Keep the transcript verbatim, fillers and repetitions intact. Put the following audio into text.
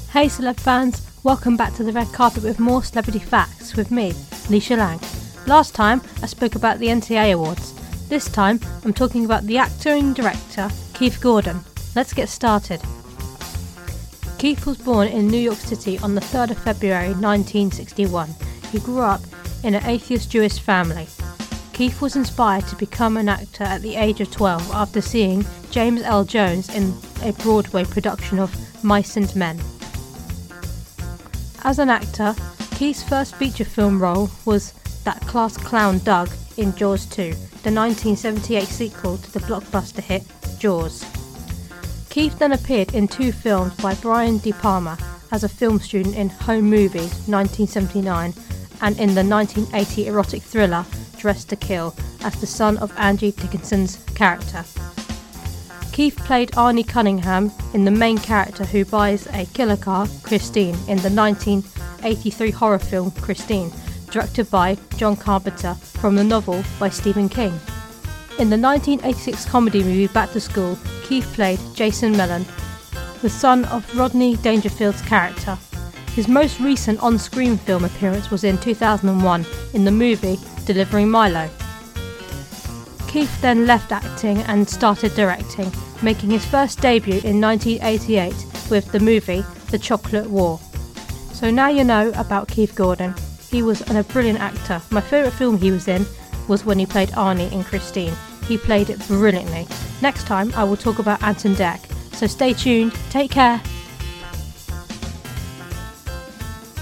Hey celeb fans, welcome back to the red carpet with more celebrity facts with me, Leisha Lang. Last time I spoke about the N T A Awards. This time I'm talking about the actor and director Keith Gordon. Let's get started. Keith was born in New York City on the third of February nineteen sixty-one. He grew up in an atheist Jewish family. Keith was inspired to become an actor at the age of twelve after seeing James Earl Jones in a Broadway production of Mice and Men. As an actor, Keith's first feature film role was that class clown Doug in Jaws two, the nineteen seventy-eight sequel to the blockbuster hit Jaws. Keith then appeared in two films by Brian De Palma as a film student in Home Movies nineteen seventy-nine and in the nineteen eighty erotic thriller Dressed to Kill as the son of Angie Dickinson's character. Keith played Arnie Cunningham in the main character who buys a killer car, Christine, in the nineteen eighty-three horror film Christine, directed by John Carpenter from the novel by Stephen King. In the nineteen eighty-six comedy movie Back to School, Keith played Jason Mellon, the son of Rodney Dangerfield's character. His most recent on-screen film appearance was in two thousand one in the movie Delivering Milo. Keith then left acting and started directing, making his first debut in nineteen eighty-eight with the movie The Chocolate War. So now you know about Keith Gordon. He was a brilliant actor. My favourite film he was in was when he played Arnie in Christine. He played it brilliantly. Next time I will talk about Anton Deck. So stay tuned, take care.